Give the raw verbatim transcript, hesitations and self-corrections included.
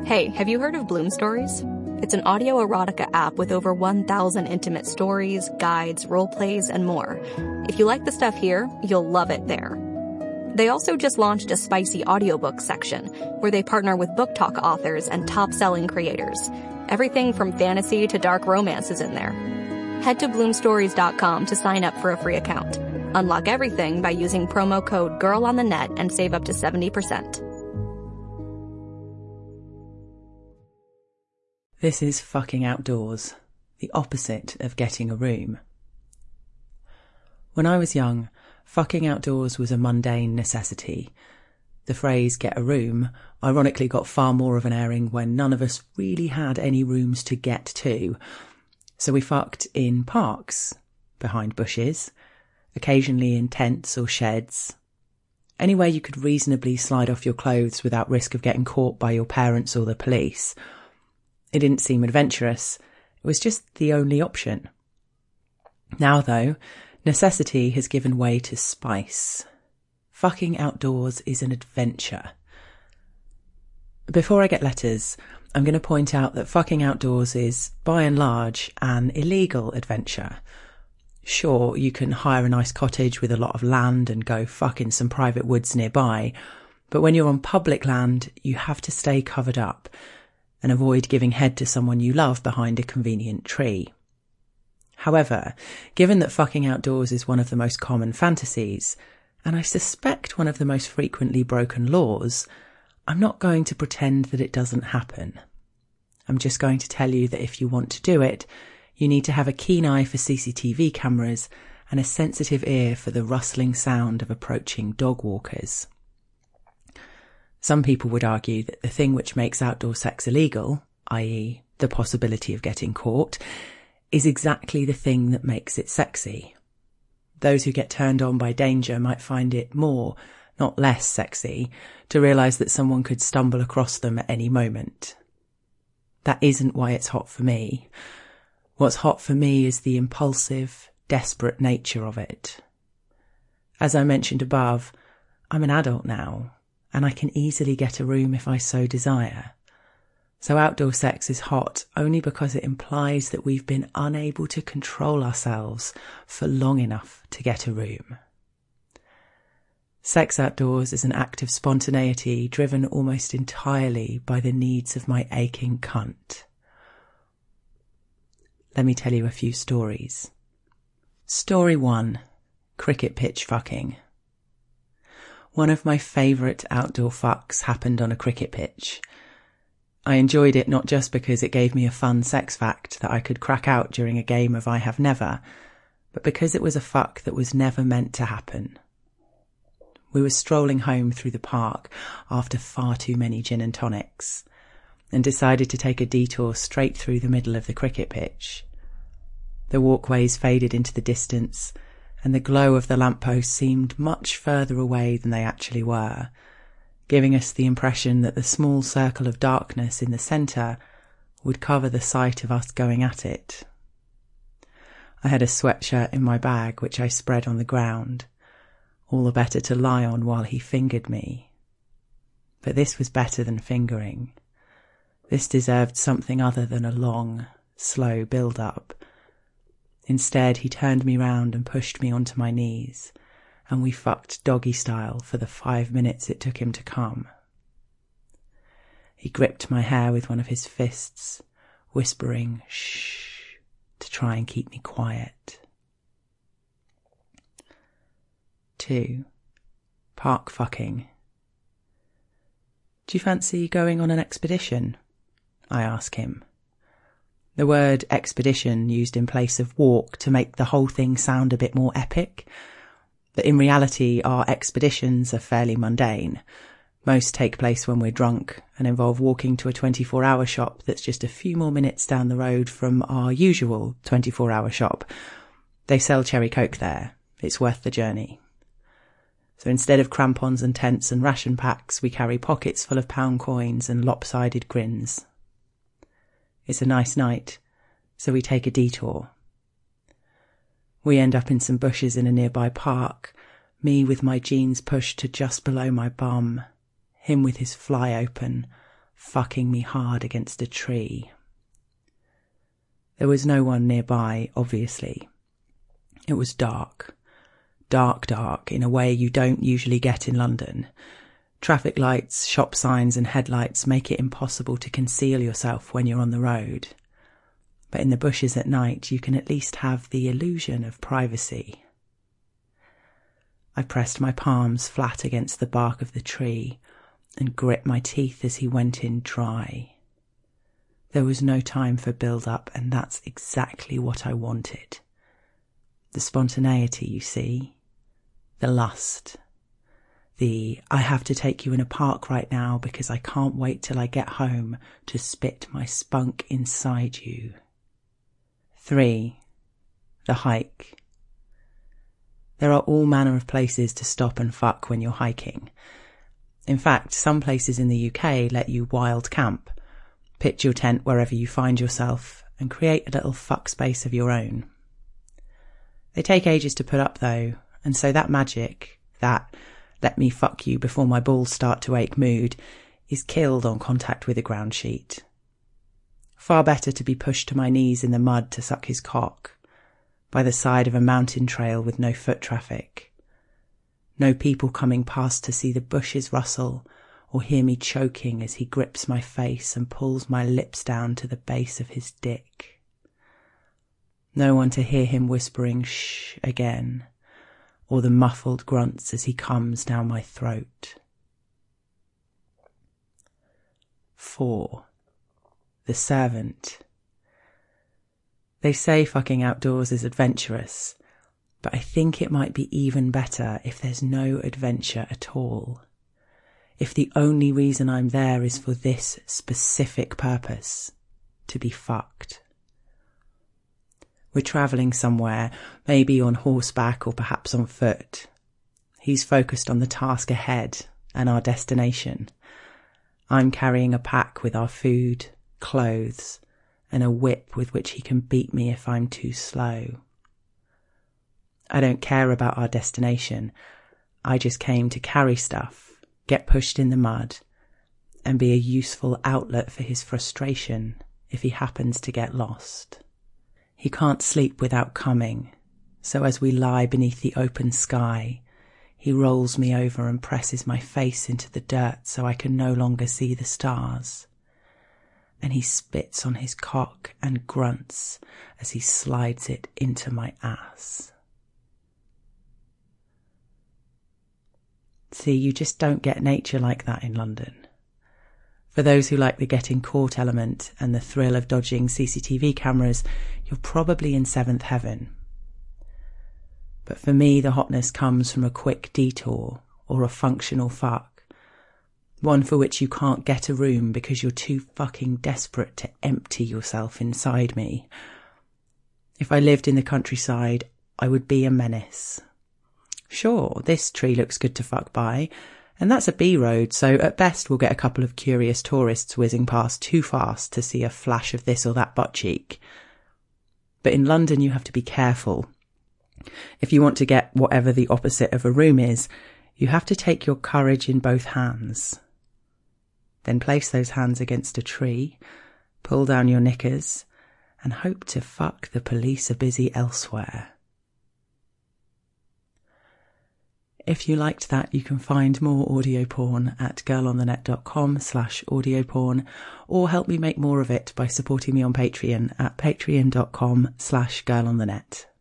Hey, have you heard of Bloom Stories? It's an audio erotica app with over one thousand intimate stories, guides, role plays, and more. If you like the stuff here, you'll love it there. They also just launched a spicy audiobook section where they partner with book talk authors and top-selling creators. Everything from fantasy to dark romance is in there. Head to bloom stories dot com to sign up for a free account. Unlock everything by using promo code GIRLONTHENET and save up to seventy percent. This is fucking outdoors, the opposite of getting a room. When I was young, fucking outdoors was a mundane necessity. The phrase get a room ironically got far more of an airing when none of us really had any rooms to get to. So we fucked in parks, behind bushes, occasionally in tents or sheds. Anywhere you could reasonably slide off your clothes without risk of getting caught by your parents or the police. It didn't seem adventurous. It was just the only option. Now, though, necessity has given way to spice. Fucking outdoors is an adventure. Before I get letters, I'm going to point out that fucking outdoors is, by and large, an illegal adventure. Sure, you can hire a nice cottage with a lot of land and go fuck in some private woods nearby, but when you're on public land, you have to stay covered up and avoid giving head to someone you love behind a convenient tree. However, given that fucking outdoors is one of the most common fantasies, and I suspect one of the most frequently broken laws, I'm not going to pretend that it doesn't happen. I'm just going to tell you that if you want to do it, you need to have a keen eye for C C T V cameras and a sensitive ear for the rustling sound of approaching dog walkers. Some people would argue that the thing which makes outdoor sex illegal, that is the possibility of getting caught, is exactly the thing that makes it sexy. Those who get turned on by danger might find it more, not less sexy, to realise that someone could stumble across them at any moment. That isn't why it's hot for me. What's hot for me is the impulsive, desperate nature of it. As I mentioned above, I'm an adult now, and I can easily get a room if I so desire. So outdoor sex is hot only because it implies that we've been unable to control ourselves for long enough to get a room. Sex outdoors is an act of spontaneity driven almost entirely by the needs of my aching cunt. Let me tell you a few stories. Story one, cricket pitch fucking. One of my favourite outdoor fucks happened on a cricket pitch. I enjoyed it not just because it gave me a fun sex fact that I could crack out during a game of I Have Never, but because it was a fuck that was never meant to happen. We were strolling home through the park after far too many gin and tonics, and decided to take a detour straight through the middle of the cricket pitch. The walkways faded into the distance, and the glow of the lampposts seemed much further away than they actually were, giving us the impression that the small circle of darkness in the centre would cover the sight of us going at it. I had a sweatshirt in my bag which I spread on the ground, all the better to lie on while he fingered me. But this was better than fingering. This deserved something other than a long, slow build-up. Instead, he turned me round and pushed me onto my knees, and we fucked doggy style for the five minutes it took him to come. He gripped my hair with one of his fists, whispering shh to try and keep me quiet. Two, park fucking. Do you fancy going on an expedition? I ask him. The word expedition used in place of walk to make the whole thing sound a bit more epic. But in reality, our expeditions are fairly mundane. Most take place when we're drunk and involve walking to a twenty-four hour shop that's just a few more minutes down the road from our usual twenty-four hour shop. They sell cherry coke there. It's worth the journey. So instead of crampons and tents and ration packs, we carry pockets full of pound coins and lopsided grins. It's a nice night, so we take a detour. We end up in some bushes in a nearby park, me with my jeans pushed to just below my bum, him with his fly open, fucking me hard against a tree. There was no one nearby, obviously. It was dark. Dark, dark, in a way you don't usually get in London. Traffic lights, shop signs and headlights make it impossible to conceal yourself when you're on the road. But in the bushes at night, you can at least have the illusion of privacy. I pressed my palms flat against the bark of the tree and gripped my teeth as he went in dry. There was no time for build-up, and that's exactly what I wanted. The spontaneity, you see. The lust. The, I have to take you in a park right now because I can't wait till I get home to spit my spunk inside you. Three. The hike. There are all manner of places to stop and fuck when you're hiking. In fact, some places in the U K let you wild camp. Pitch your tent wherever you find yourself and create a little fuck space of your own. They take ages to put up though, and so that magic, that let me fuck you before my balls start to ache mood, is killed on contact with a ground sheet. Far better to be pushed to my knees in the mud to suck his cock, by the side of a mountain trail with no foot traffic. No people coming past to see the bushes rustle, or hear me choking as he grips my face and pulls my lips down to the base of his dick. No one to hear him whispering shh again, or the muffled grunts as he comes down my throat. Four. The servant. They say fucking outdoors is adventurous, but I think it might be even better if there's no adventure at all. If the only reason I'm there is for this specific purpose, to be fucked. We're travelling somewhere, maybe on horseback or perhaps on foot. He's focused on the task ahead and our destination. I'm carrying a pack with our food, clothes, and a whip with which he can beat me if I'm too slow. I don't care about our destination. I just came to carry stuff, get pushed in the mud, and be a useful outlet for his frustration if he happens to get lost. He can't sleep without coming, so as we lie beneath the open sky, he rolls me over and presses my face into the dirt so I can no longer see the stars. And he spits on his cock and grunts as he slides it into my ass. See, you just don't get nature like that in London. For those who like the getting caught element and the thrill of dodging C C T V cameras, you're probably in seventh heaven. But for me, the hotness comes from a quick detour or a functional fuck. One for which you can't get a room because you're too fucking desperate to empty yourself inside me. If I lived in the countryside, I would be a menace. Sure, this tree looks good to fuck by, and that's a B road, so at best we'll get a couple of curious tourists whizzing past too fast to see a flash of this or that butt cheek. But in London you have to be careful. If you want to get whatever the opposite of a room is, you have to take your courage in both hands. Then place those hands against a tree, pull down your knickers, and hope to fuck the police are busy elsewhere. If you liked that, you can find more audio porn at girlonthenet.com slash audio porn, or help me make more of it by supporting me on Patreon at patreon.com slash girlonthenet.